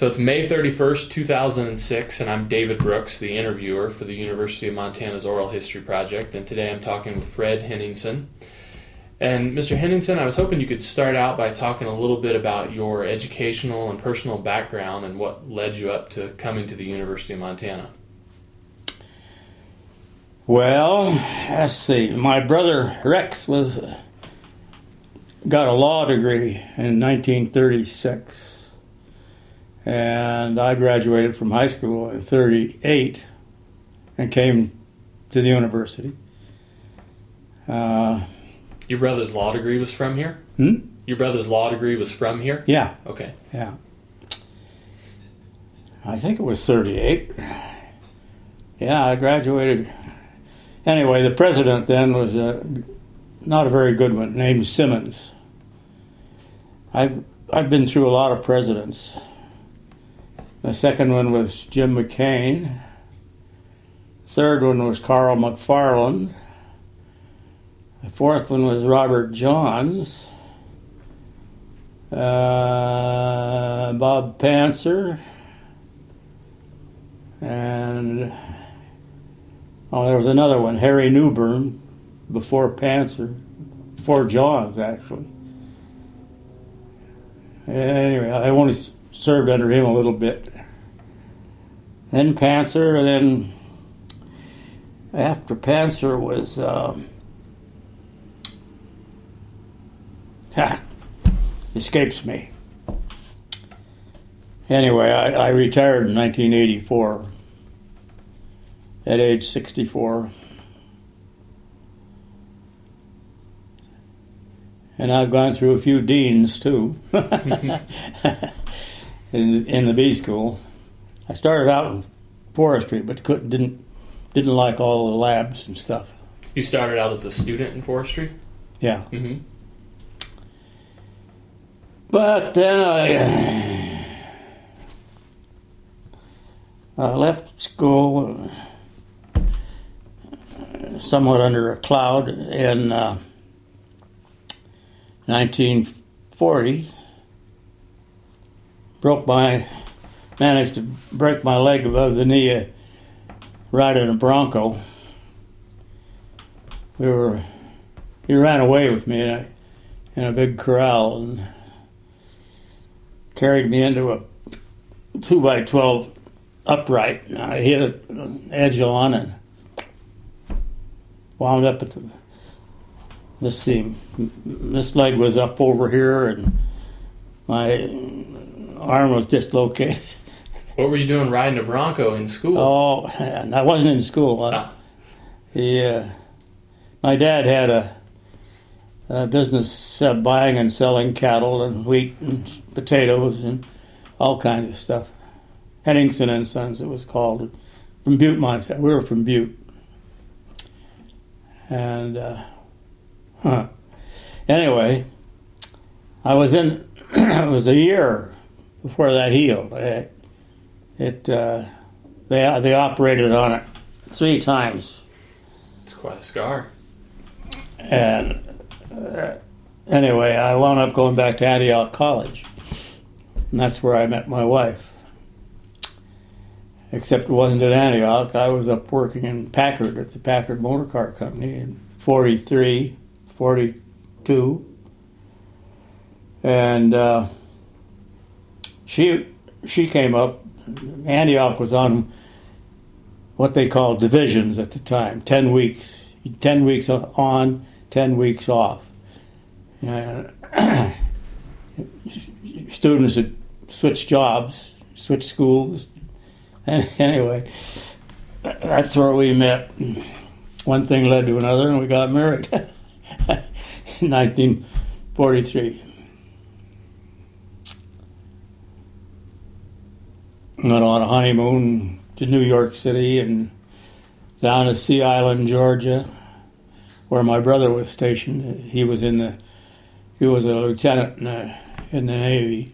So it's May 31st, 2006, and I'm David Brooks, the interviewer for the University of Montana's Oral History Project, and today I'm talking with Fred Henningsen. And Mr. Henningsen, I was hoping you could start out by talking a little bit about your educational and personal background and what led you up to coming to the University of Montana. Well, let's see. My brother Rex got a law degree in 1936. And I graduated from high school in 38 and came to the university. Your brother's law degree was from here? Your brother's law degree was from here? Yeah. Okay. Yeah. I think it was 38. Yeah, I graduated. Anyway, the president then was not a very good one, named Simmons. I've been through a lot of presidents. The second one was Jim McCain. The third one was Carl McFarland. The fourth one was Robert Johns. Bob Panzer. And there was another one, Harry Newbern, before Panzer, before Johns, actually. Anyway, I only served under him a little bit. Then Panzer, and then after Panzer was escapes me. Anyway, I retired in 1984 at age 64. And I've gone through a few deans too. in the B school. I started out in forestry, but didn't like all the labs and stuff. You started out as a student in forestry? Yeah. Mm-hmm. But then I left school somewhat under a cloud in 1940. Managed to break my leg above the knee riding a Bronco. He ran away with me in a big corral and carried me into a 2x12 upright. And I hit an edge on and wound up at the seam. This leg was up over here and my arm was dislocated. What were you doing riding a Bronco in school? Oh, and I wasn't in school. My dad had a business buying and selling cattle and wheat and potatoes and all kinds of stuff. Henningsen and Sons, it was called, from Butte, Montana. We were from Butte. And, anyway, I was in, it was a year before that healed. They operated on it 3 times. It's quite a scar. And anyway, I wound up going back to Antioch College. And that's where I met my wife. Except it wasn't at Antioch. I was up working in Packard at the Packard Motor Car Company in 43, 42. And she came up. Antioch was on what they called divisions at the time, 10 weeks. 10 weeks on, 10 weeks off. Students had switched jobs, switched schools. And anyway, that's where we met. One thing led to another, and we got married in 1943. Went on a honeymoon to New York City and down to Sea Island, Georgia, where my brother was stationed. He was a lieutenant in the Navy.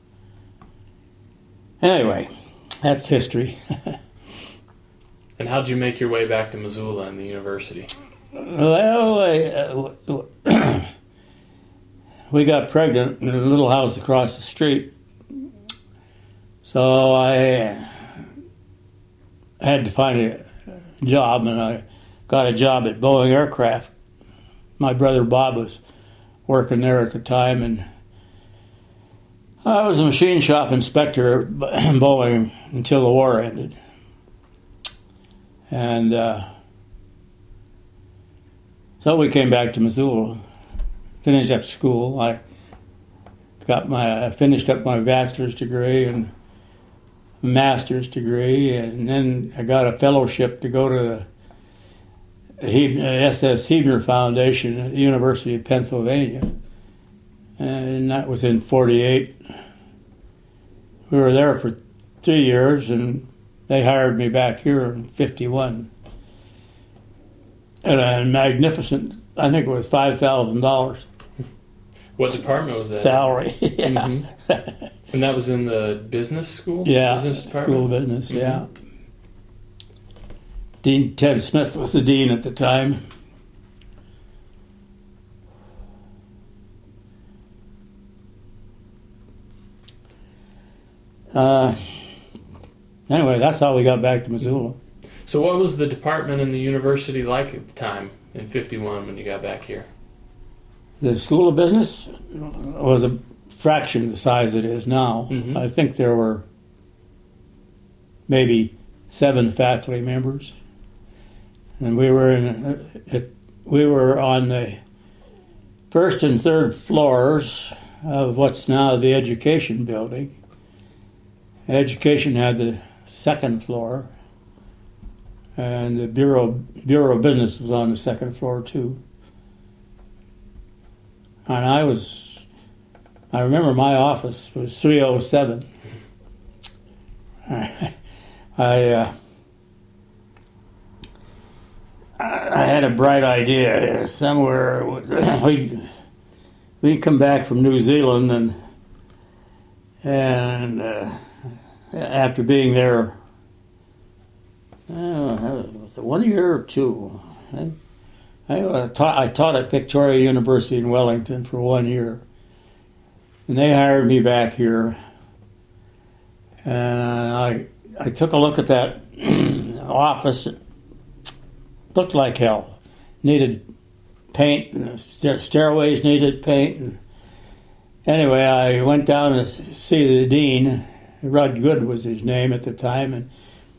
Anyway, that's history. And how'd you make your way back to Missoula and the university? Well, we got pregnant in a little house across the street. So I had to find a job, and I got a job at Boeing Aircraft. My brother Bob was working there at the time, and I was a machine shop inspector at Boeing until the war ended. And so we came back to Missoula, finished up school. I finished up my bachelor's degree and master's degree, and then I got a fellowship to go to the SS Hebner Foundation at the University of Pennsylvania, and that was in '48. We were there for 3 years, and they hired me back here in '51. And a magnificent, I think it was $5,000. What department was that? Salary. Yeah. Mm-hmm. And that was in the business school? Yeah, business department? School of Business, yeah. Dean Ted Smith was the dean at the time. Anyway, that's how we got back to Missoula. So what was the department in the university like at the time in '51 when you got back here? The School of Business was a fraction the size it is now. Mm-hmm. I think there were maybe 7 faculty members, and we were on the first and third floors of what's now the Education Building. Education had the second floor, and the Bureau of Business was on the second floor too. And I remember my office was 307. I had a bright idea somewhere. We come back from New Zealand, and after being there, was it 1 year or 2? I taught at Victoria University in Wellington for 1 year, and they hired me back here. And I took a look at that office. It looked like hell. Needed paint, and stairways needed paint. And anyway, I went down to see the dean. Rudd Good was his name at the time, and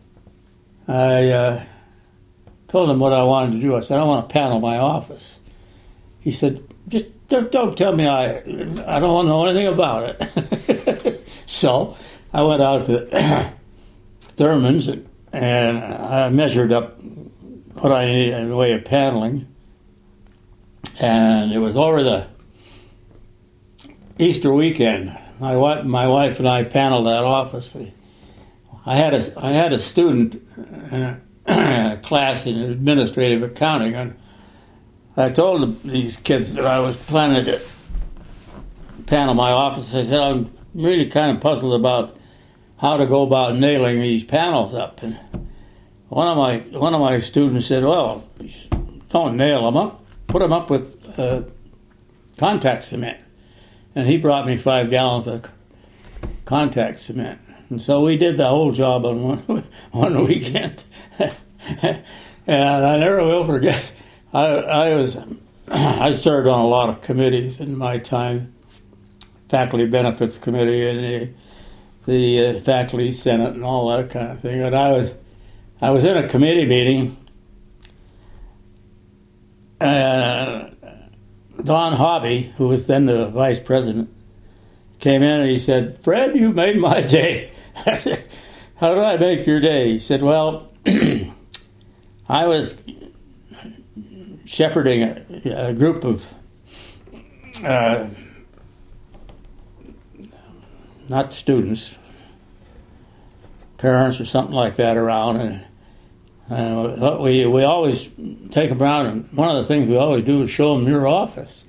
I told him what I wanted to do. I said, I want to panel my office. He said, just don't tell me I don't want to know anything about it. So I went out to Thurman's, and I measured up what I needed in the way of paneling. And it was over the Easter weekend. My wife and I paneled that office. I had a student in a class in administrative accounting, and I told these kids that I was planning to panel my office. I said, I'm really kind of puzzled about how to go about nailing these panels up. And one of my students said, well, don't nail them up, put them up with contact cement. And he brought me 5 gallons of contact cement. And so we did the whole job on one weekend. And I never will forget, I served on a lot of committees in my time, Faculty Benefits Committee and the Faculty Senate and all that kind of thing. And I was in a committee meeting, and Don Hobby, who was then the vice president, came in and he said, Fred, you made my day. I said, how did I make your day? He said, well, I was shepherding a group of not students, parents or something like that around, and we always take them around, and one of the things we always do is show them your office.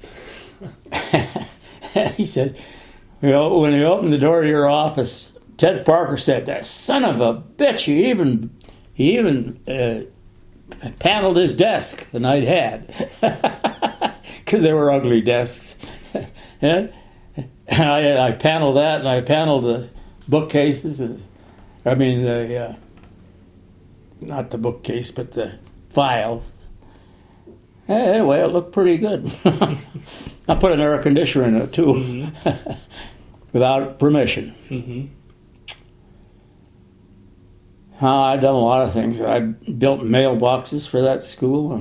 He said, when you opened the door to your office, Ted Parker said, that son of a bitch, he even paneled his desk the night had, because they were ugly desks. And I paneled that, and I paneled bookcases. I mean, the not the bookcase, but the files. Anyway, it looked pretty good. I put an air conditioner in it, too, Mm-hmm. without permission. Mm-hmm. I've done a lot of things. I built mailboxes for that school.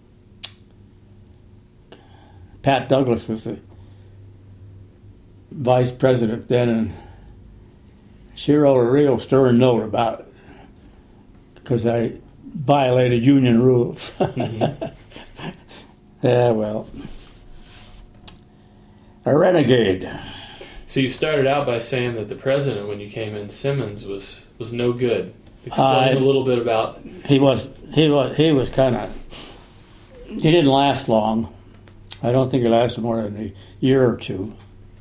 Pat Douglas was the vice president then, and she wrote a real stern note about it because I violated union rules. Mm-hmm. Yeah, well, a renegade. So you started out by saying that the president, when you came in, Simmons, was no good. Explain a little bit about. He was kind of. He didn't last long. I don't think he lasted more than a year or two.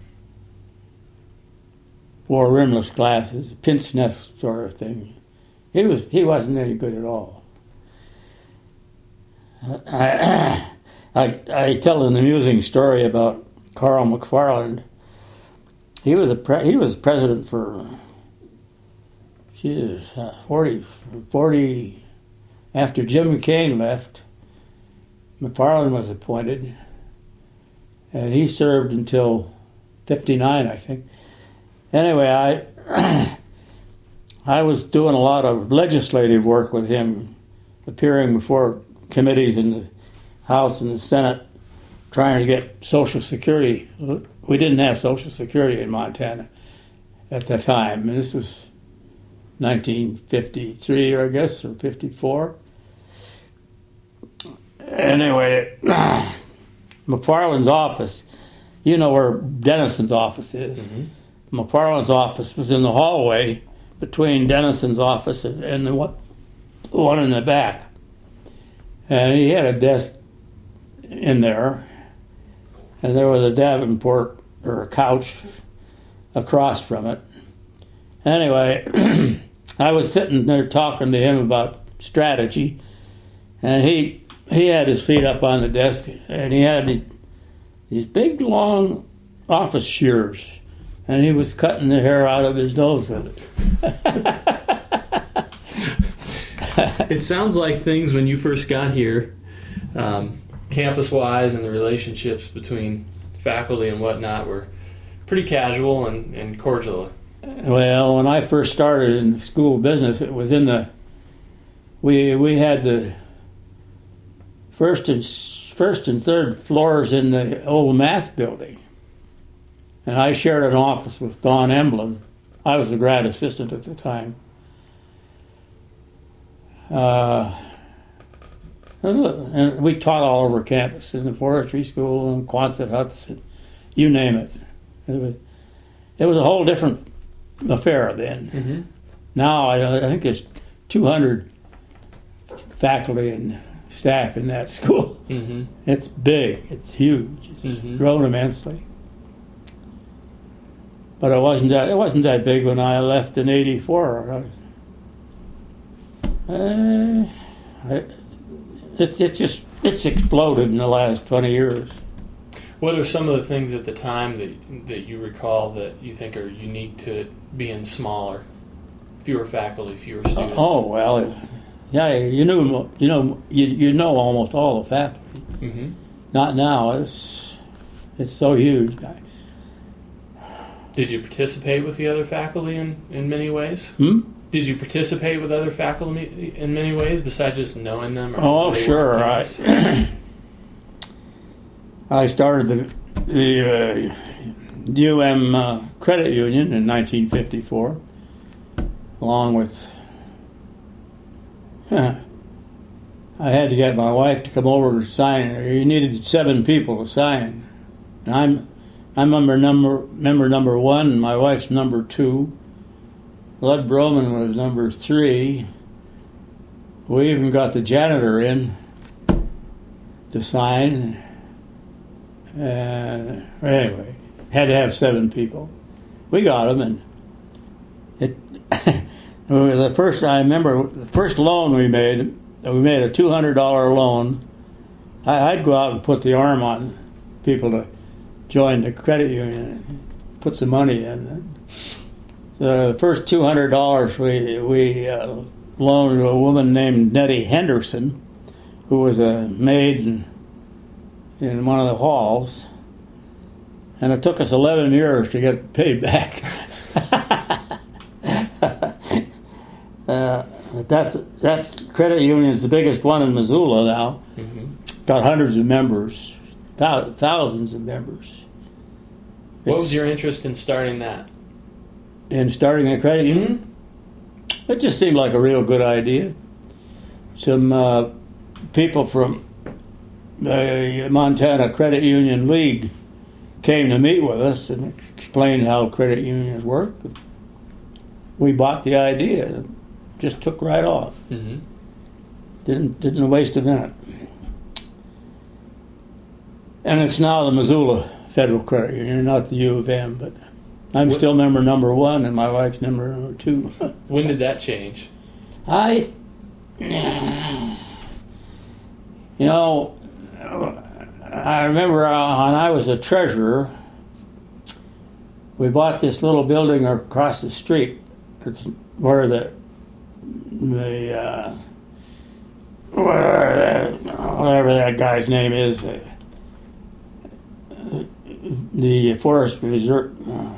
Wore rimless glasses, pince nez sort of thing. He wasn't any good at all. I tell an amusing story about Carl McFarland. He was president for 40 after Jim McCain left. McFarland was appointed, and he served until 59, I think. Anyway, I was doing a lot of legislative work with him, appearing before committees in the House and the Senate, trying to get Social Security. We didn't have Social Security in Montana at that time, and this was 1953, I guess, or 54. Anyway, McFarland's office, you know where Dennison's office is. Mm-hmm. McFarland's office was in the hallway between Dennison's office and the one in the back. And he had a desk in there, and there was a Davenport or a couch across from it. Anyway, I was sitting there talking to him about strategy, and he had his feet up on the desk, and he had these big, long office shears, and he was cutting the hair out of his nose with it. It sounds like things when you first got here, campus-wise, and the relationships between faculty and whatnot were pretty casual and cordial. Well, when I first started in school business, it was in the we had the first and third floors in the old math building, and I shared an office with Don Emblem. I was a grad assistant at the time. And we taught all over campus, in the forestry school and Quonset huts, and you name it. It was a whole different affair then. Mm-hmm. Now I think there's 200 faculty and staff in that school. Mm-hmm. It's big. It's huge. It's grown immensely. But it wasn't that big when I left in '84. It's exploded in the last 20 years. What are some of the things at the time that you recall that you think are unique to being smaller, fewer faculty, fewer students? Oh well, yeah, you know almost all the faculty. Mm-hmm. Not now. It's so huge. Did you participate with the other faculty in many ways? Did you participate with other faculty in many ways besides just knowing them? Oh, sure. I started the Credit Union in 1954, along with. I had to get my wife to come over to sign. You needed 7 people to sign. And I'm member number 1, and my wife's number 2. Lud Broman was number 3. We even got the janitor in to sign. Anyway, had to have 7 people. We got them, and the first loan we made a $200 loan. I'd go out and put the arm on people to join the credit union and put some money in. The first $200 we loaned to a woman named Nettie Henderson, who was a maid in one of the halls, and it took us 11 years to get paid back. That credit union is the biggest one in Missoula now. Mm-hmm. Got hundreds of members, thousands of members. What was your interest in starting that? In starting a credit union? It just seemed like a real good idea. Some people from the Montana Credit Union League came to meet with us and explained how credit unions work. We bought the idea. It just took right off. Mm-hmm. Didn't waste a minute. And it's now the Missoula Federal Credit Union, not the U of M, but I'm still member number 1 and my wife's number 2. When did that change? I remember when I was a treasurer, we bought this little building across the street. It's where whatever that guy's name is, the Forest Reserve.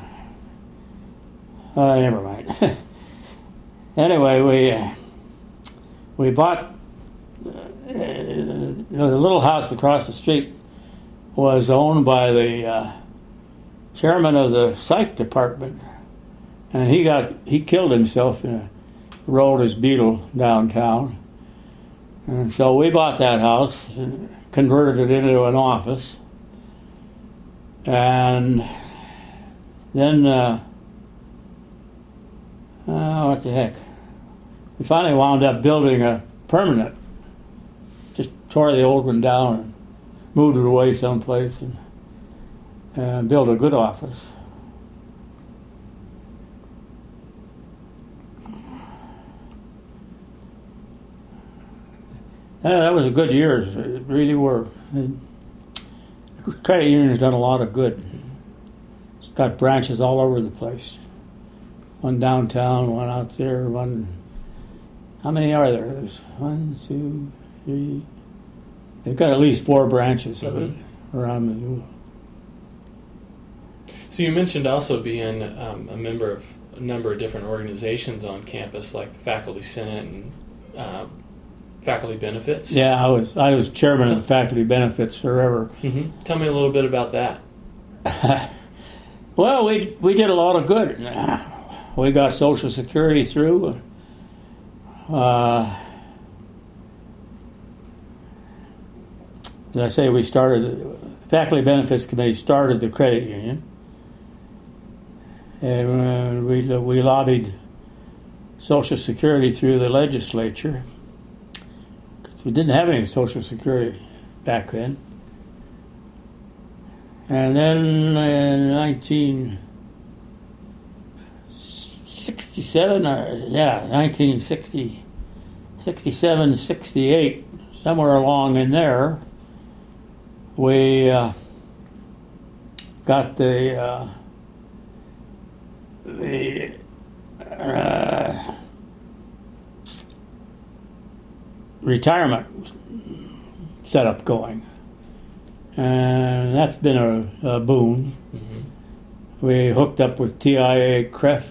Never mind. Anyway, we bought the little house across the street was owned by the chairman of the psych department, and he killed himself and rolled his Beetle downtown. And so we bought that house and converted it into an office. And then, what the heck? We finally wound up building a permanent. Just tore the old one down and moved it away someplace and built a good office. That was a good year. It really were. The credit union has done a lot of good. It's got branches all over the place. One downtown, one out there, one. How many are there? There's 1, 2, 3. They've got at least 4 branches of it around Missoula. So you mentioned also being a member of a number of different organizations on campus, like the Faculty Senate and Faculty Benefits. Yeah, I was chairman of the Faculty Benefits forever. Mm-hmm. Tell me a little bit about that. Well, we did a lot of good. We got Social Security through. As I say, the Faculty Benefits Committee started the credit union, and we lobbied Social Security through the legislature. We didn't have any Social Security back then. And then in 1967, 68, somewhere along in there, we got the retirement setup going, and that's been a boon. Mm-hmm. We hooked up with TIAA-CREF,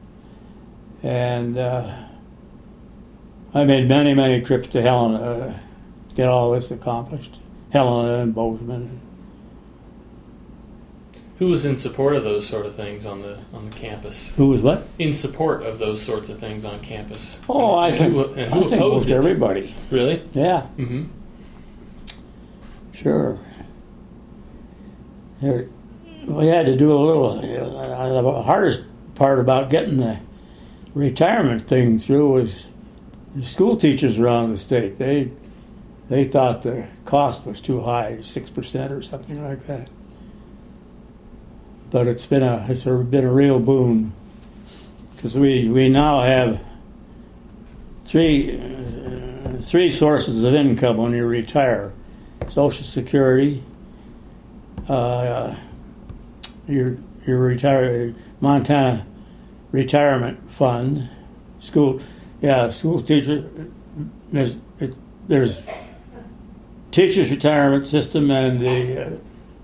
and I made many trips to Helena to get all this accomplished. Helena and Bozeman. Who was in support of those sort of things on the campus? Who was what? In support of those sorts of things on campus. Oh, I think most everybody. Really? Yeah. Mm-hmm. Sure. We had to do a little. The hardest part about getting the retirement thing through was the school teachers around the state. They thought the cost was too high, 6% or something like that. But it's been a real boon, because we now have three sources of income when you retire: Social Security, your retire Montana retirement fund. School teachers. There's teachers' retirement system and the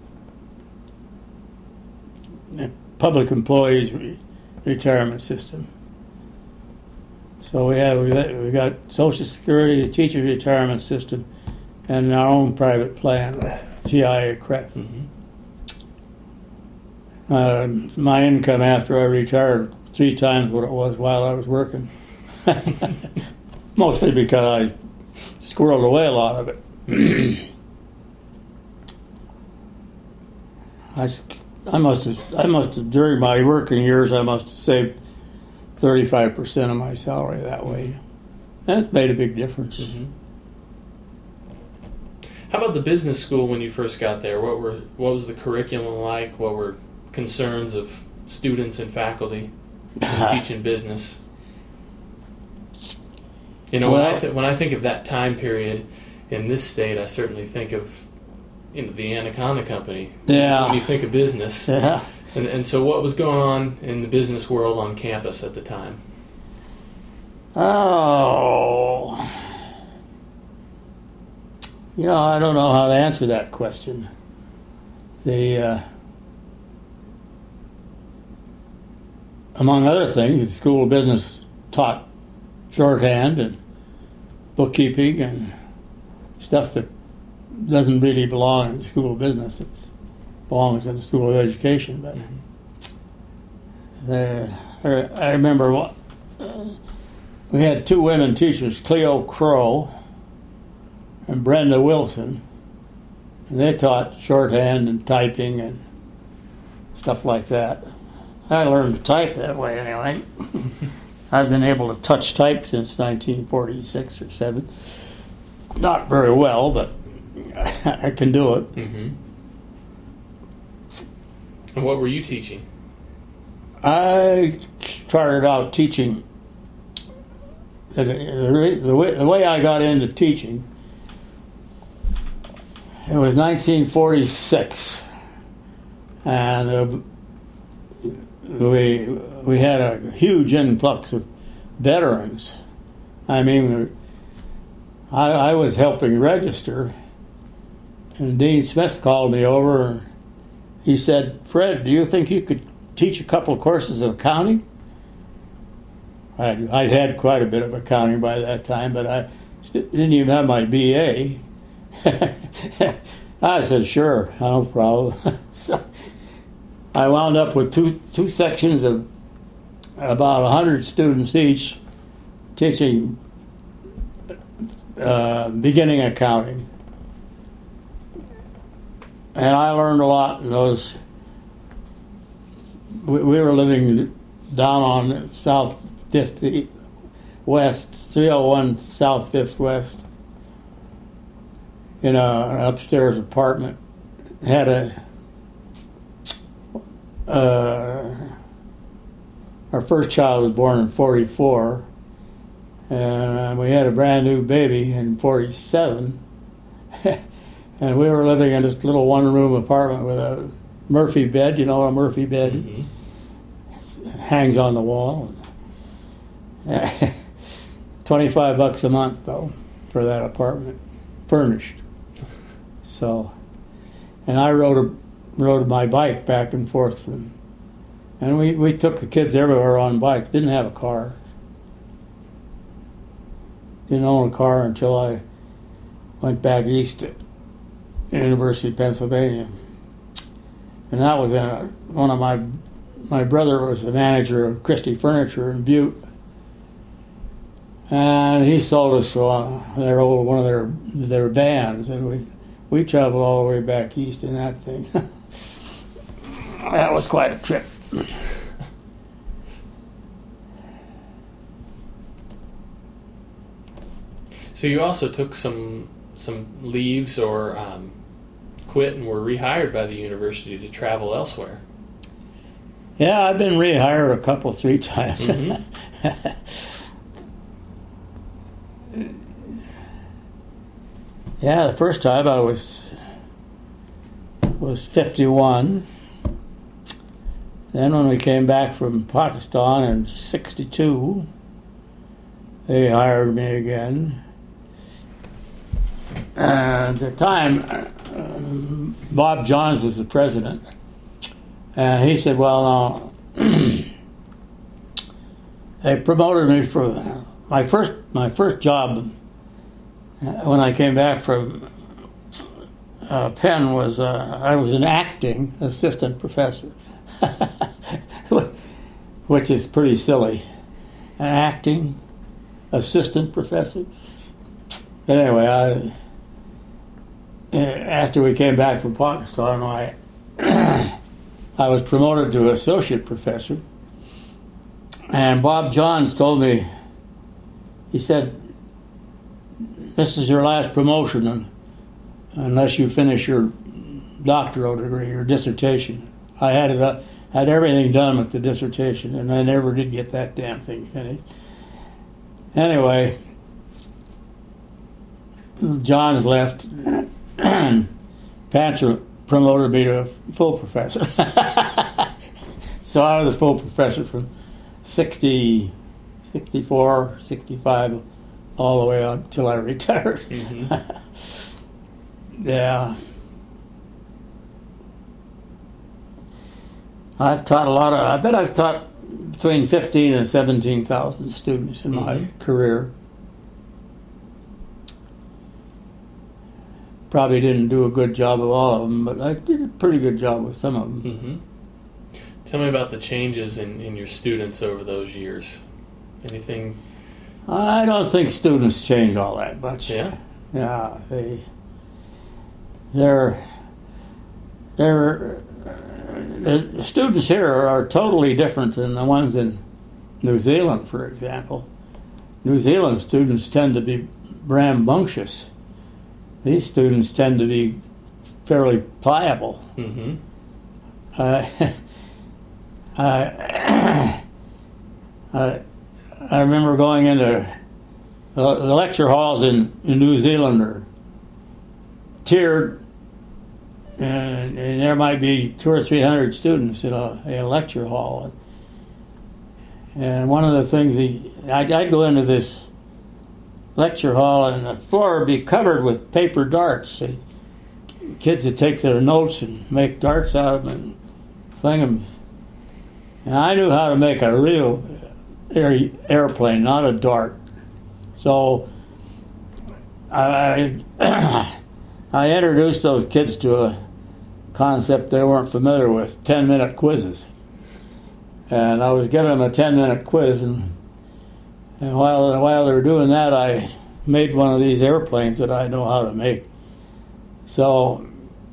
public employees retirement system. So we got Social Security, the teachers' retirement system, and our own private plan with TIA CREF. My income after I retired 3 times what it was while I was working. Mostly because I squirreled away a lot of it. I must have during my working years I must have saved 35% of my salary that way, and it made a big difference. How about the business school when you first got there? What was the curriculum like? What were concerns of students and faculty teaching business? You know, when I think of that time period in this state, I certainly think of the Anaconda Company. Yeah. When you think of business. Yeah. And so what was going on in the business world on campus at the time? Oh. I don't know how to answer that question. Among other things, the School of Business taught shorthand and bookkeeping and stuff that doesn't really belong in the School of Business. It belongs in the School of Education. But I remember we had 2 women teachers, Cleo Crow and Brenda Wilson, and they taught shorthand and typing and stuff like that. I learned to type that way anyway. I've been able to touch type since 1946 or 7. Not very well, but I can do it. And what were you teaching? I started out teaching. The way I got into teaching, it was 1946, and we had a huge influx of veterans. I mean, I was helping register, and Dean Smith called me over, and he said, "Fred, do you think you could teach a couple of courses of accounting?" I'd had quite a bit of accounting by that time, but I didn't even have my BA. I said, "Sure, no problem." So I wound up with two sections of about 100 students each, teaching beginning accounting. And I learned a lot in those. We were living down on South 5th West, 301 South 5th West, in an upstairs apartment. Had our first child was born in 44, and we had a brand new baby in 47. And we were living in this little one-room apartment with a Murphy bed. You know what a Murphy bed hangs on the wall. $25 a month though for that apartment, furnished. So, and I rode my bike back and forth, and we took the kids everywhere on bike. Didn't have a car. Didn't own a car until I went back east to University of Pennsylvania, and that was one of my brother was the manager of Christie Furniture in Butte, and he sold us one of their vans, and we traveled all the way back east in that thing. That was quite a trip. So you also took some leaves or quit and were rehired by the university to travel elsewhere. Yeah, I've been rehired 3 times. Yeah, the first time I was 51. Then when we came back from Pakistan in '62, they hired me again. And at the time, Bob Johns was the president. And he said, well, now, they promoted me for my first job when I came back from Penn was I was an acting assistant professor, which is pretty silly. An acting assistant professor. But anyway, after we came back from Pakistan, I was promoted to associate professor. And Bob Johns told me, he said, this is your last promotion unless you finish your doctoral degree, your dissertation. I had everything done with the dissertation, and I never did get that damn thing finished. Anyway, Johns left, and Panther promoted me to full professor. So I was a full professor from 60, 64, 65, all the way until I retired. Mm-hmm. Yeah. I've taught I bet I've taught between 15 and 17,000 students in my career. Probably didn't do a good job of all of them, but I did a pretty good job with some of them. Mm-hmm. Tell me about the changes in your students over those years. Anything? I don't think students change all that much. Yeah? Yeah, the students here are totally different than the ones in New Zealand, for example. New Zealand students tend to be rambunctious. These students tend to be fairly pliable. Mm-hmm. I remember going into the lecture halls in New Zealand are tiered, and there might be 200 or 300 students in a lecture hall. And one of the things I'd go into this lecture hall, and the floor would be covered with paper darts. Kids would take their notes and make darts out of them and fling them. And I knew how to make a real airplane, not a dart. So I introduced those kids to a concept they weren't familiar with, 10-minute quizzes. And I was giving them a 10-minute quiz, and while they were doing that, I made one of these airplanes that I know how to make. So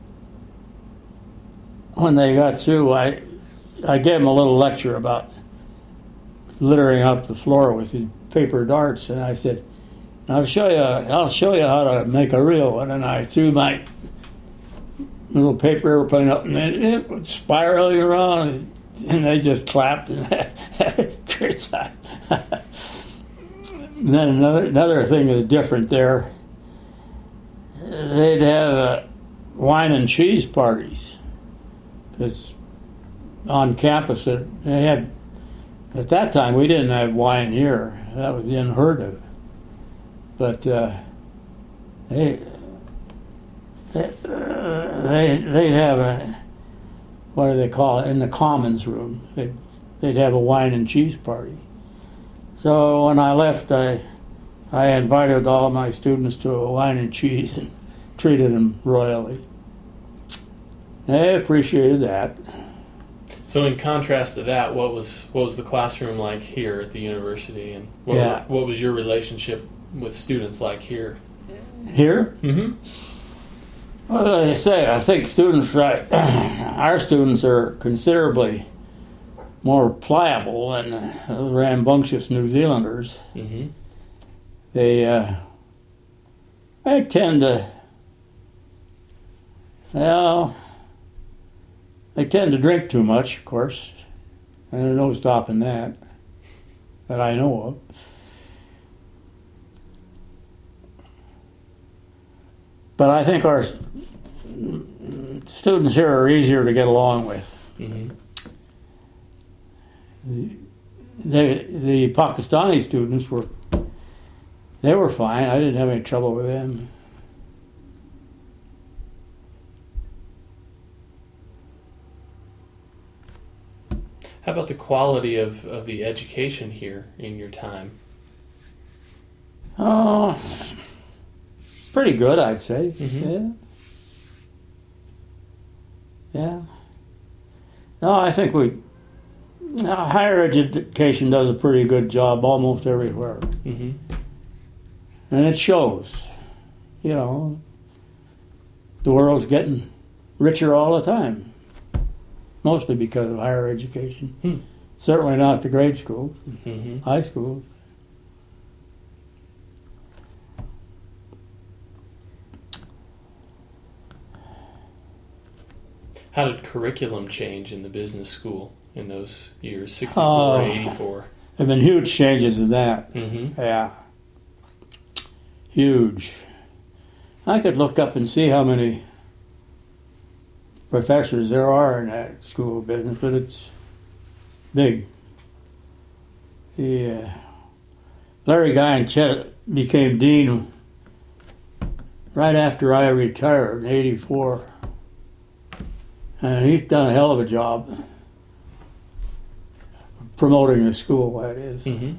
when they got through, I gave them a little lecture about littering up the floor with the paper darts, and I said, I'll show you how to make a real one. And I threw my little paper airplane up, and then it was spiraling around, and they just clapped and had a great time. And then another thing that's different there, they'd have wine and cheese parties. Because on campus, they had, at that time, we didn't have wine here. That was unheard of. But they'd have a, what do they call it, in the commons room. They'd have a wine and cheese party. So when I left, I invited all my students to a wine and cheese and treated them royally. They appreciated that. So in contrast to that, what was the classroom like here at the university, and what was your relationship with students like here? Here? Mm-hmm. Well, as I say, I think students, our students are considerably more pliable than the rambunctious New Zealanders. Mm-hmm. They tend to, well, they tend to drink too much, of course, and there's no stopping that I know of. But I think our students here are easier to get along with. Mm-hmm. the Pakistani students were fine. I didn't have any trouble with them. How about the quality of the education here in your time? Oh, pretty good, I'd say. Mm-hmm. Yeah. No, I think higher education does a pretty good job almost everywhere. Mm-hmm. And it shows. You know, the world's getting richer all the time. Mostly because of higher education. Hmm. Certainly not the grade schools, Mm-hmm. high schools. How did curriculum change in the business school in those years, 64 to 84? There have been huge changes in that. Mm-hmm. Yeah. Huge. I could look up and see how many professors there are in that school of business, but it's big. Larry Guy and Chet became dean right after I retired in 84. And he's done a hell of a job promoting the school, that is. Mm-hmm.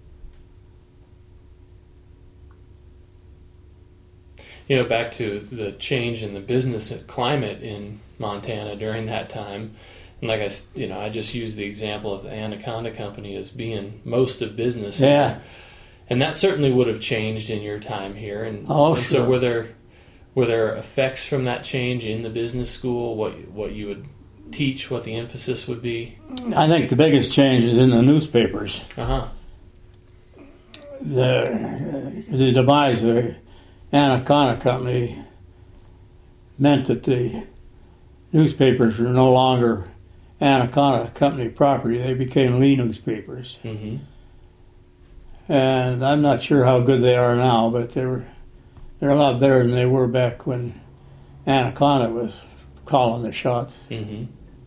You know, back to the change in the business climate in Montana during that time, and like I just used the example of the Anaconda Company as being most of business. Yeah. And that certainly would have changed in your time here. And sure. So were there effects from that change in the business school? What you would teach? What the emphasis would be? I think the biggest change is in the newspapers. Uh-huh. The demise of the Anaconda Company meant that the newspapers were no longer Anaconda Company property. They became Lee newspapers. Mm-hmm. And I'm not sure how good they are now, but they're a lot better than they were back when Anaconda was calling the shots. Mm-hmm.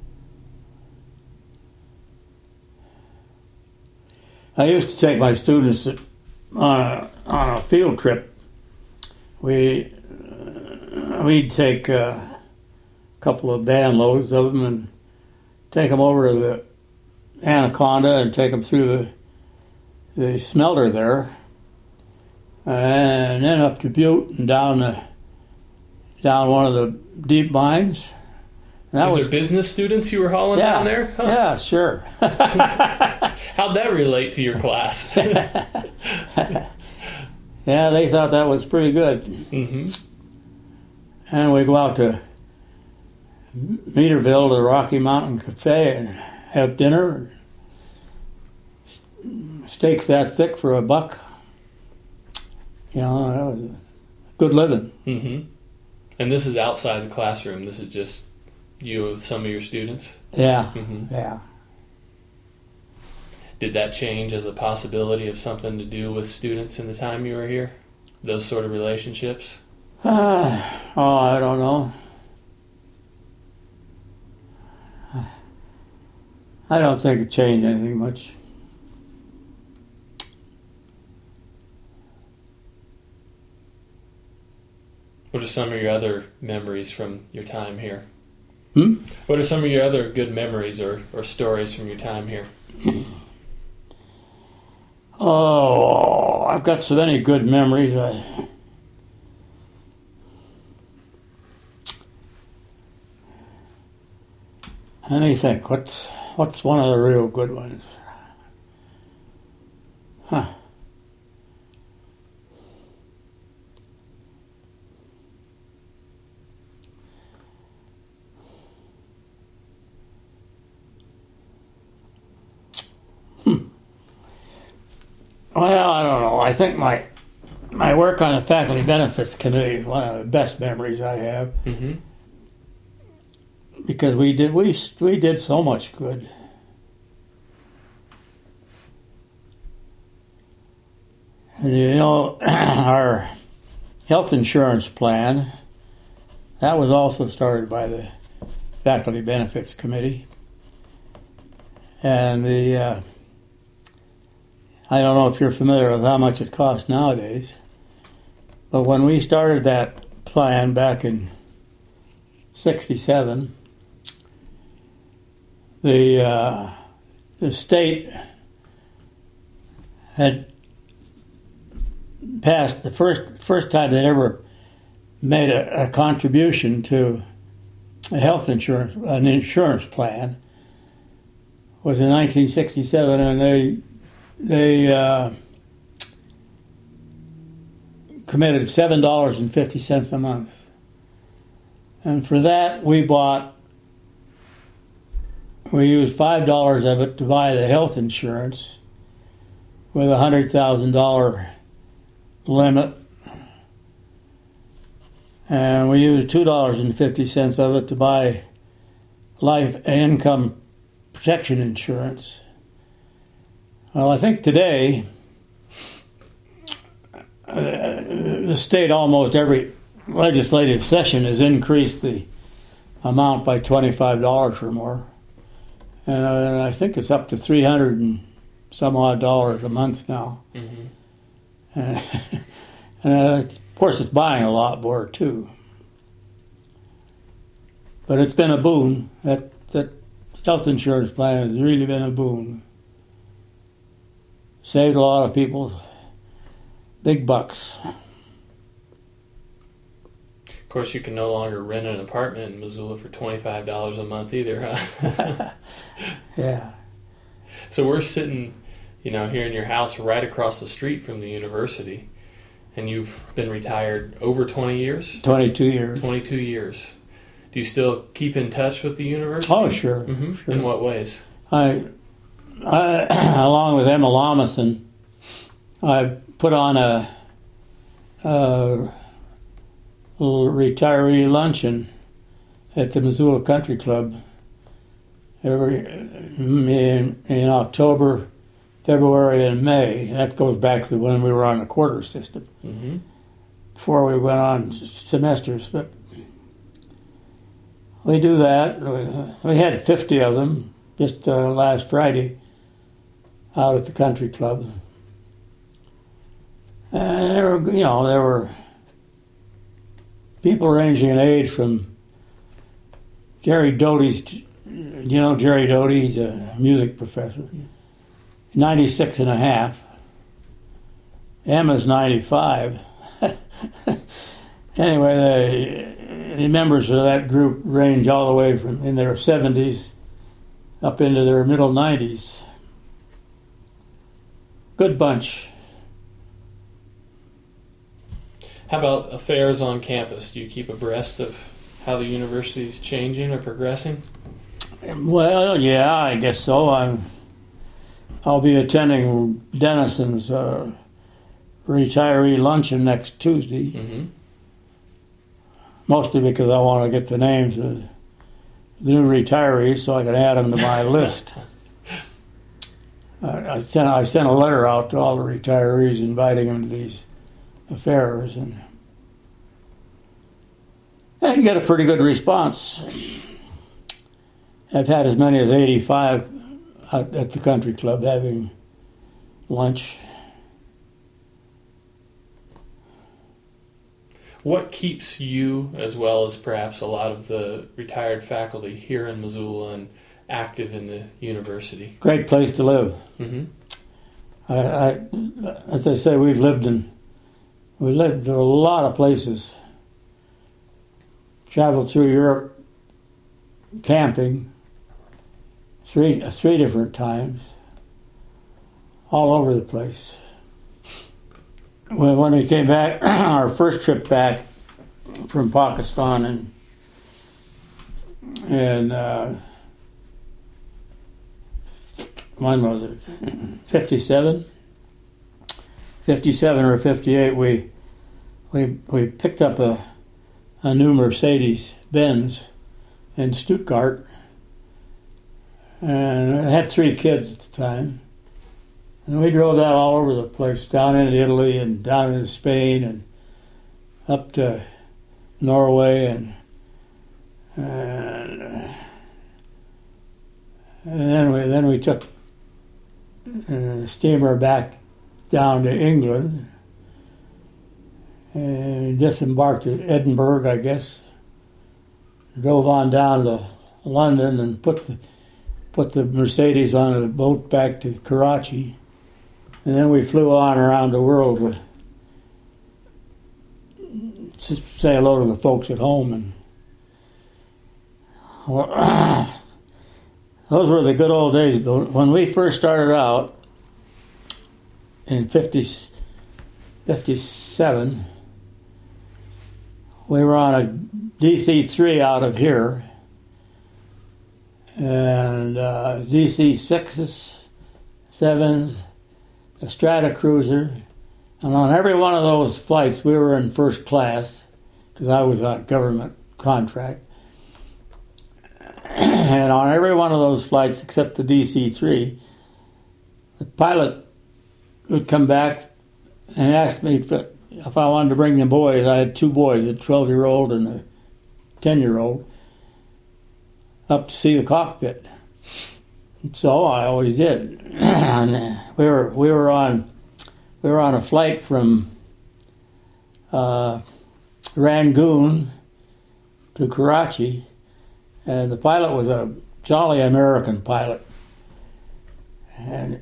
I used to take my students on a field trip. We'd take a couple of van loads of them and take them over to the Anaconda and take them through the smelter there, and then up to Butte and down one of the deep mines. Was there business students you were hauling down there? Huh. Yeah, sure. How'd that relate to your class? Yeah, they thought that was pretty good. Mm-hmm. And we'd go out to Meaderville to the Rocky Mountain Cafe and have dinner. Steaks that thick for $1. You know, that was good living. Mm-hmm. And this is outside the classroom. This is just you with some of your students? Yeah, mm-hmm. Yeah. Did that change as a possibility of something to do with students in the time you were here? Those sort of relationships? I don't know. I don't think it changed anything much. What are some of your other memories from your time here? What are some of your other good memories or stories from your time here? Oh, I've got so many good memories. Let me think. What's one of the real good ones? Huh. Well, I don't know. I think my work on the Faculty Benefits Committee is one of the best memories I have. Mm-hmm. Because we did so much good. And you know, our health insurance plan, that was also started by the Faculty Benefits Committee. And I don't know if you're familiar with how much it costs nowadays, but when we started that plan back in '67, the state had passed the first time they'd ever made a contribution to a health insurance, an insurance plan, was in 1967, and they committed $7.50 a month, and for that we used $5 of it to buy the health insurance with a $100,000 limit, and we used $2.50 of it to buy life and income protection insurance. Well, I think today the state, almost every legislative session, has increased the amount by $25 or more, and I think it's up to $300 and some odd dollars a month now. Mm-hmm. And of course, it's buying a lot more too. But it's been a boon. That health insurance plan has really been a boon. Saved a lot of people big bucks. Of course, you can no longer rent an apartment in Missoula for $25 a month either, huh? Yeah. So we're sitting, here in your house right across the street from the university, and you've been retired over 20 years? 22 years. 22 years. Do you still keep in touch with the university? Oh, sure. Mm-hmm. Sure. In what ways? I along with Emma Lomison, I put on a little retiree luncheon at the Missoula Country Club in October, February, and May. That goes back to when we were on the quarter system, mm-hmm. before we went on semesters. But we do that. We had 50 of them just last Friday out at the country club. And there were people ranging in age from Jerry Doty's, Jerry Doty, he's a music professor, 96 and a half. Emma's 95. Anyway, the members of that group range all the way from in their 70s up into their middle 90s. Good bunch. How about affairs on campus? Do you keep abreast of how the university is changing or progressing? Well, yeah, I guess so. I'll be attending Denison's retiree luncheon next Tuesday. Mm-hmm. Mostly because I want to get the names of the new retirees so I can add them to my list. I sent a letter out to all the retirees inviting them to these affairs, and get a pretty good response. I've had as many as 85 at the country club having lunch. What keeps you, as well as perhaps a lot of the retired faculty here in Missoula and active in the university? Great place to live. Mm-hmm. As I say, we lived in a lot of places. Traveled through Europe camping three different times, all over the place. When we came back, our first trip back from Pakistan, and when was it? 57 or 58. We picked up a new Mercedes-Benz in Stuttgart, and I had 3 kids at the time. And we drove that all over the place, down into Italy and down into Spain and up to Norway and And then we took a steamer back down to England and disembarked at Edinburgh, I guess. Drove on down to London and put the Mercedes on a boat back to Karachi. And then we flew on around the world to say hello to the folks at home. And those were the good old days. But when we first started out in 57, we were on a DC-3 out of here, and DC-6s, 7s, a Strata Cruiser, and on every one of those flights we were in first class, because I was on government contract. And on every one of those flights, except the DC-3, the pilot would come back and ask me if I wanted to bring the boys. I had two boys, a 12-year-old and a 10-year-old, up to see the cockpit. So I always did. And we were on a flight from Rangoon to Karachi. And the pilot was a jolly American pilot. And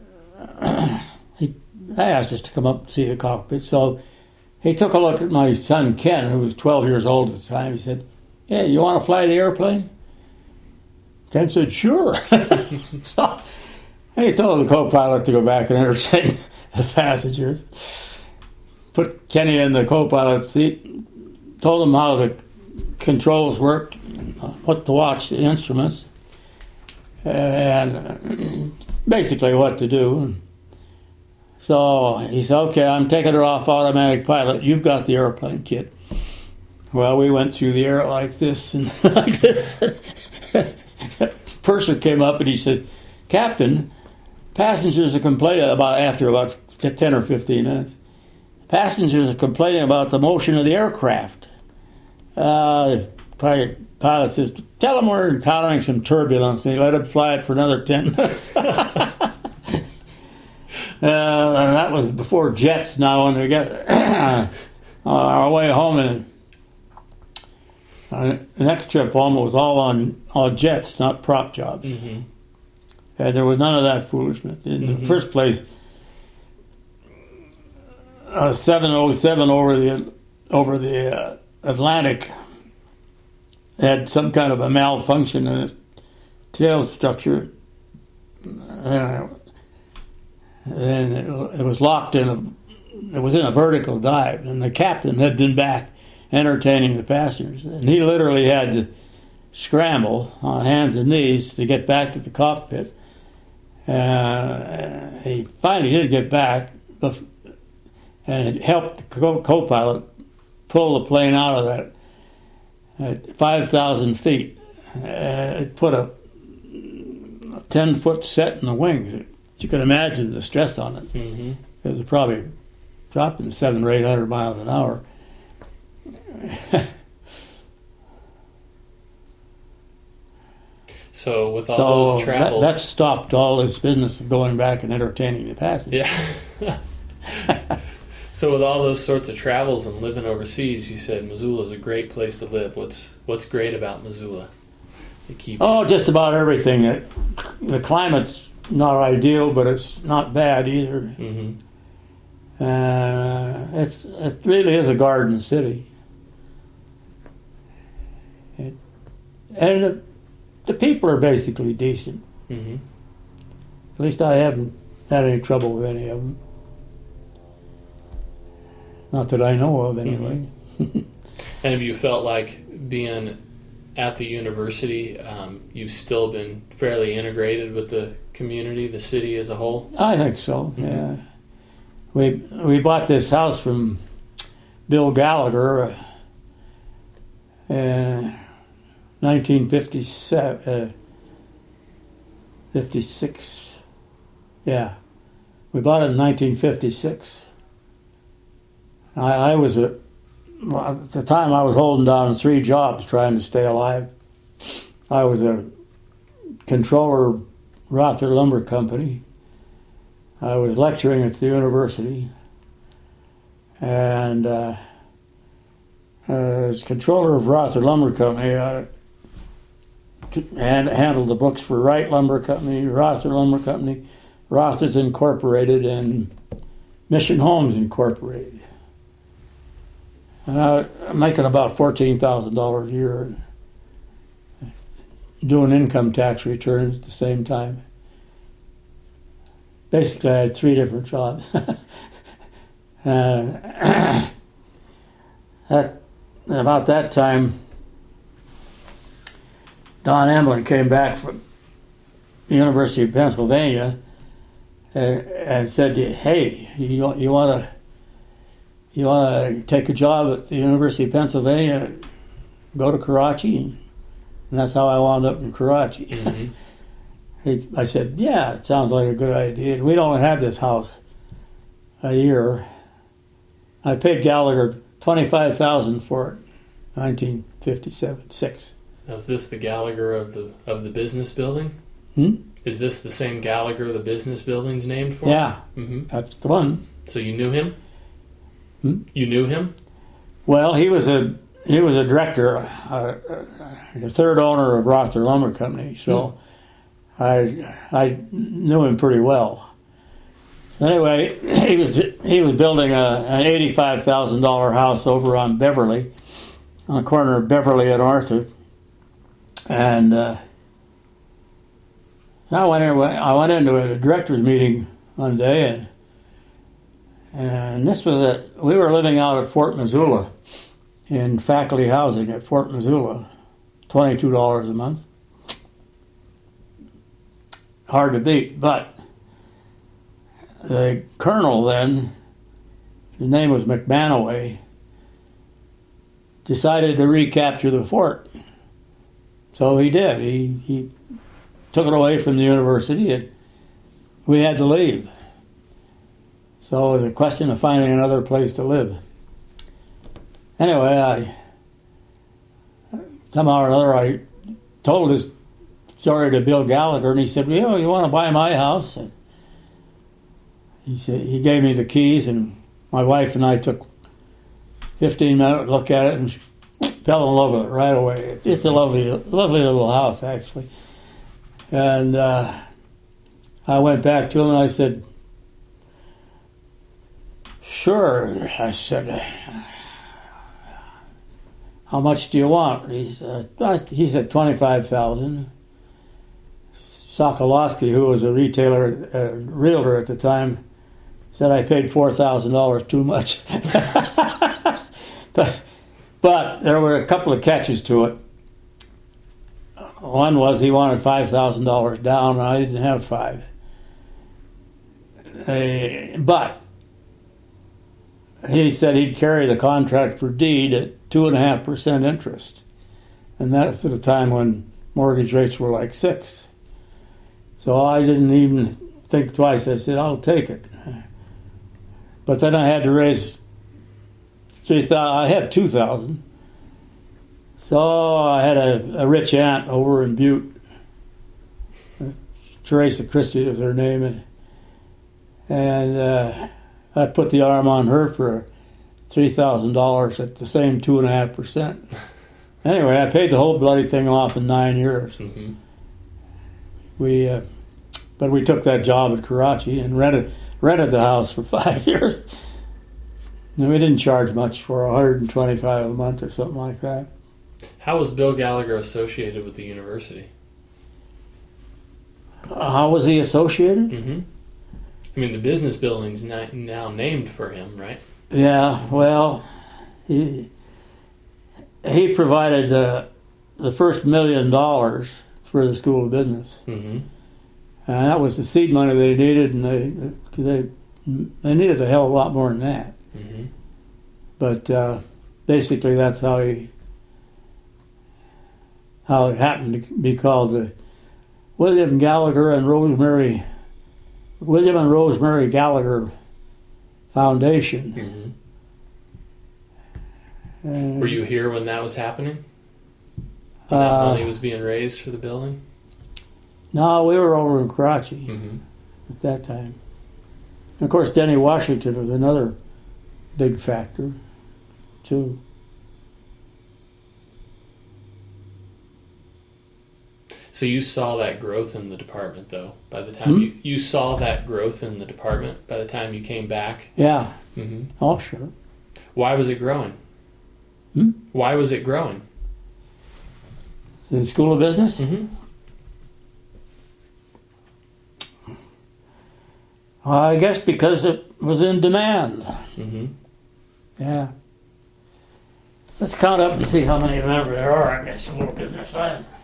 I asked us to come up and see the cockpit. So he took a look at my son Ken, who was 12 years old at the time. He said, "Hey, you want to fly the airplane?" Ken said, "Sure." So he told the co-pilot to go back and entertain the passengers. Put Kenny in the co-pilot seat, told him how the controls worked, what to watch, the instruments, and basically what to do. So he said, "Okay, I'm taking her off automatic pilot. You've got the airplane, kid." Well, we went through the air like this and like this. Purser came up and he said, "Captain, passengers are complaining after about 10 or 15 minutes. Passengers are complaining about the motion of the aircraft." Pilot says, "Tell them we're encountering some turbulence," and he let him fly it for another 10 minutes. And that was before jets. Now, when we got our way home, and the next trip home was all on jets, not prop jobs. Mm-hmm. And there was none of that foolishness. In the first place, 707 over the Atlantic had some kind of a malfunction in its tail structure, and it was locked it was in a vertical dive, and the captain had been back entertaining the passengers, and he literally had to scramble on hands and knees to get back to the cockpit. He finally did get back, and it helped the co-pilot pull the plane out of that at 5,000 feet. It put a 10-foot set in the wings. You can imagine the stress on it. Mm-hmm. It was probably dropping 700 or 800 miles an hour. So with all those travels, that stopped all this business of going back and entertaining the passengers. Yeah. So with all those sorts of travels and living overseas, you said Missoula is a great place to live. What's great about Missoula? Just about everything. The climate's not ideal, but it's not bad either. Mm-hmm. It really is a garden city. And the people are basically decent. Mm-hmm. At least I haven't had any trouble with any of them. Not that I know of, anyway. Mm-hmm. And have you felt like being at the university, you've still been fairly integrated with the community, the city as a whole? I think so, mm-hmm. Yeah. We bought this house from Bill Gallagher in 56. Yeah. We bought it in 1956. I was at the time I was holding down 3 jobs trying to stay alive. I was a controller of Rother Lumber Company. I was lecturing at the university, and as controller of Rother Lumber Company, and handled the books for Wright Lumber Company, Rother Lumber Company, Rother's Incorporated, and Mission Homes Incorporated. And I'm making about $14,000 a year, doing income tax returns at the same time. Basically, I had 3 different jobs. And about that time, Don Emblin came back from the University of Pennsylvania and said, "Hey, you want to take a job at the University of Pennsylvania? Go to Karachi." And that's how I wound up in Karachi. Mm-hmm. I said, "Yeah, it sounds like a good idea." And we'd only had this house a year. I paid Gallagher $25,000 for it, 1957-6. Now, is this the Gallagher of the business building? Is this the same Gallagher the business building's named for? Yeah, That's the one. So you knew him? You knew him? Well, he was a director, the third owner of Rother Lumber Company. So I knew him pretty well. So anyway, he was building an $85,000 house over on Beverly, on the corner of Beverly and Arthur. And I went into a director's meeting one day, and this was we were living out at Fort Missoula, in faculty housing at Fort Missoula, $22 a month. Hard to beat, but the colonel then, his name was McManaway, decided to recapture the fort. So he did. He took it away from the university, and we had to leave. So it was a question of finding another place to live. Anyway, somehow or another, I told this story to Bill Gallagher, and he said, "Well, you want to buy my house?" And he gave me the keys, and my wife and I took 15-minute look at it and fell in love with it right away. It's a lovely little house, actually. And I went back to him and I said, "Sure." I said, "How much do you want?" He said $25,000. Sokolowski, who was a realtor at the time, said I paid $4,000 too much. But there were a couple of catches to it. One was he wanted $5,000 down, and I didn't have $5,000. But he said he'd carry the contract for deed at 2.5% interest, and that's at a time when mortgage rates were like 6%. So I didn't even think twice. I said, "I'll take it." But then I had to raise $3,000. I had $2,000. So I had a rich aunt over in Butte. Teresa Christie was her name, and I put the arm on her for $3,000 at the same 2.5%. Anyway, I paid the whole bloody thing off in 9 years. Mm-hmm. But we took that job at Karachi and rented the house for 5 years. And we didn't charge much for $125 a month or something like that. How was Bill Gallagher associated with the university? How was he associated? Mm-hmm. I mean, the business building's now named for him, right? Yeah, well, he provided the first $1 million for the School of Business. Mm-hmm. And that was the seed money they needed, and they needed a hell of a lot more than that. Mm-hmm. But basically, that's how it happened to be called the William and Rosemary Gallagher Foundation. Mm-hmm. Were you here when that was happening? When that money was being raised for the building? No, we were over in Karachi Mm-hmm. at that time. And of course, Denny Washington was another big factor, too. So you saw that growth in the department, though. By the time you saw that growth in the department by the time you came back. Yeah. Mm-hmm. Oh, sure. Why was it growing? Why was it growing? In the School of Business? Mm-hmm. I guess because it was in demand. Mm-hmm. Yeah. Let's count up and see how many members there are in this School of Business.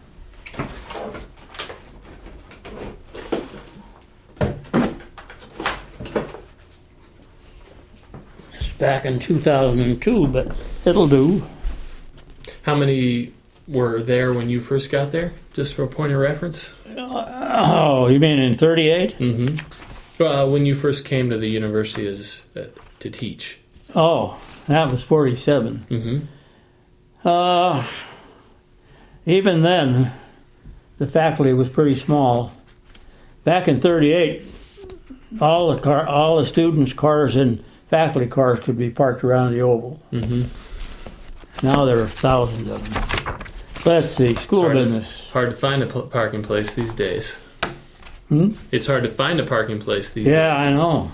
It's back in 2002, but it'll do. How many were there when you first got there? Just for a point of reference? Oh, you mean in 38? Mm-hmm. Well, when you first came to the university to teach. Oh, that was 47. Mm-hmm. Even then, the faculty was pretty small. Back in 38, all the students' cars and faculty cars could be parked around the Oval. Mm-hmm. Now there are thousands of them. Let's see, School of Business. Hard to find a parking place these days. It's hard to find a parking place these days. Yeah, I know.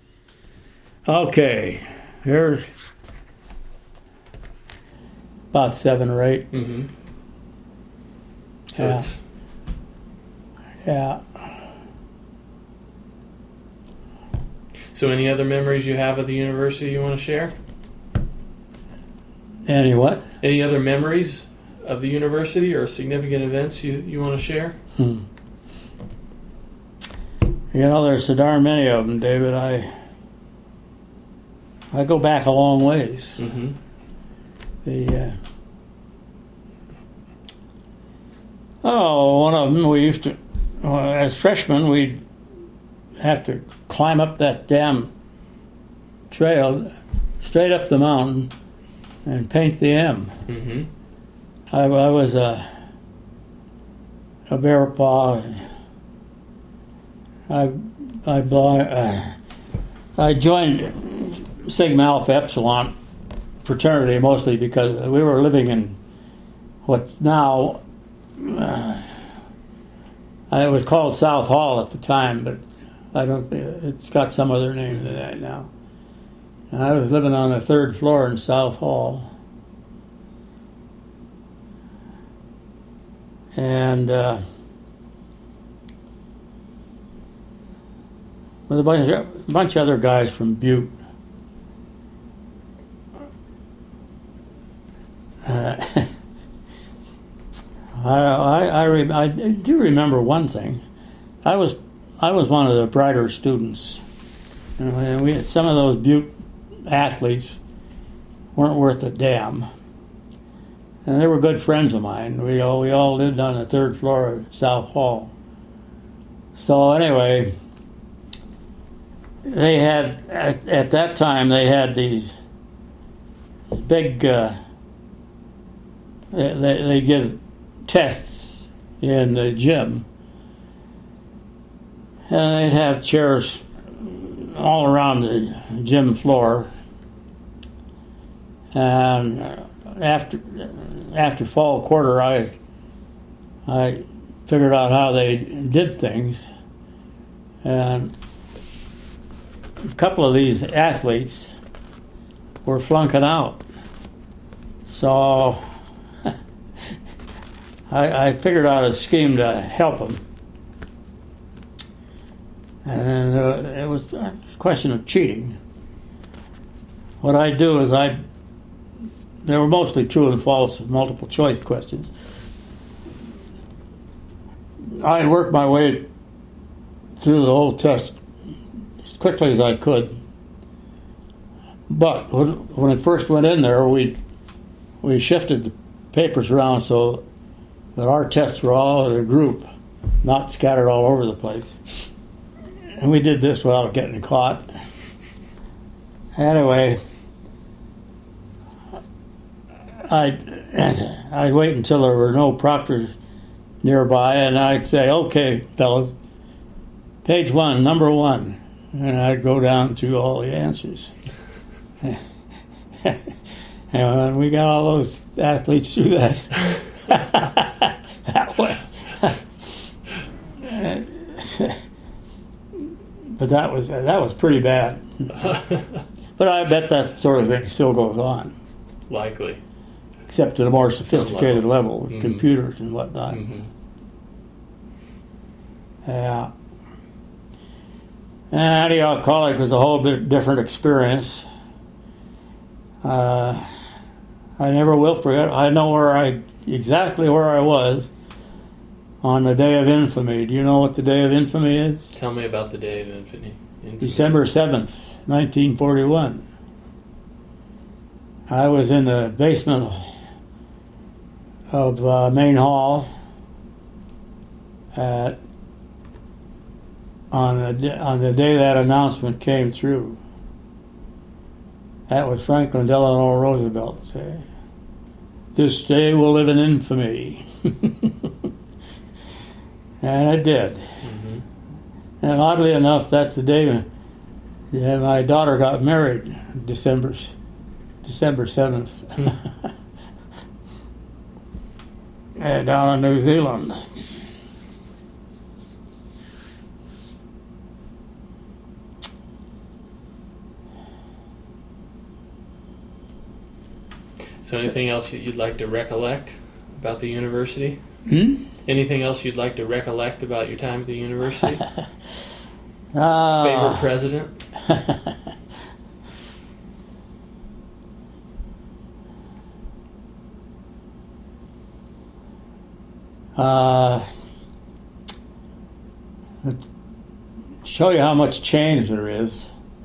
Okay, here's about 7 or 8. Mm-hmm. So Yeah. it's Yeah. So any other memories you have of the university you want to share? Any what? Any other memories of the university or significant events you want to share? You know, there's so darn many of them, David. I go back a long ways. Mm-hmm. One of them we used to, as freshmen, we'd have to climb up that damn trail, straight up the mountain, and paint the M. Mm-hmm. I was a bear paw. I joined Sigma Alpha Epsilon fraternity mostly because we were living in what's now it was called South Hall at the time, but I don't think it's got some other name than that now. And I was living on the 3rd floor in South Hall. And with a bunch of other guys from Butte. I do remember one thing. I was one of the brighter students, and we some of those Butte athletes weren't worth a damn, and they were good friends of mine. We all lived on the 3rd floor of South Hall. So anyway, they had at that time they had these big. They give tests in the gym, and they'd have chairs all around the gym floor. And after fall quarter, I figured out how they did things, and a couple of these athletes were flunking out. So I figured out a scheme to help them. And it was a question of cheating. What I'd do is they were mostly true and false multiple choice questions. I'd work my way through the whole test as quickly as I could. But when it first went in there, we shifted the papers around so that our tests were all in a group, not scattered all over the place. And we did this without getting caught. Anyway, I'd wait until there were no proctors nearby, and I'd say, "Okay, fellas, page 1, number 1," and I'd go down through all the answers. And we got all those athletes through that that way. But that was pretty bad. But I bet that sort of thing still goes on, Likely. except at a more sophisticated level with Mm-hmm. computers and whatnot. Mm-hmm. Yeah. And Antioch College was a whole bit different experience. I never will forget. I know exactly where I was on the Day of Infamy. Do you know what the Day of Infamy is? Tell me about the Day of Infamy. December 7th, 1941. I was in the basement of Main Hall on the day that announcement came through. That was Franklin Delano Roosevelt saying, "This day will live in infamy." And it did. Mm-hmm. And oddly enough, that's the day my daughter got married, December 7th, and down in New Zealand. So anything else you'd like to recollect about the university? Hmm? Anything else you'd like to recollect about your time at the university? Favorite Ah. president? Show you how much change there is.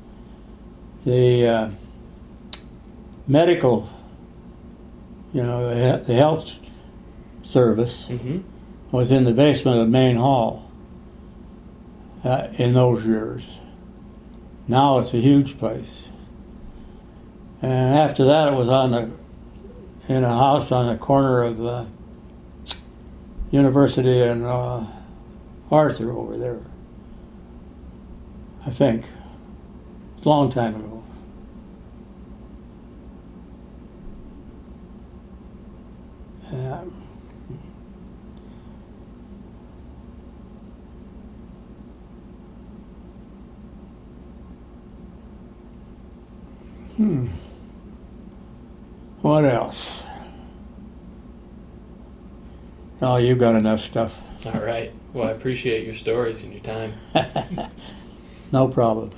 The medical, the health service Mm-hmm. was in the basement of Main Hall in those years. Now it's a huge place. And after that, it was in a house on the corner of University and Arthur over there. I think. It's a long time ago. Yeah. What else? Oh, you've got enough stuff. All right. Well, I appreciate your stories and your time. No problem.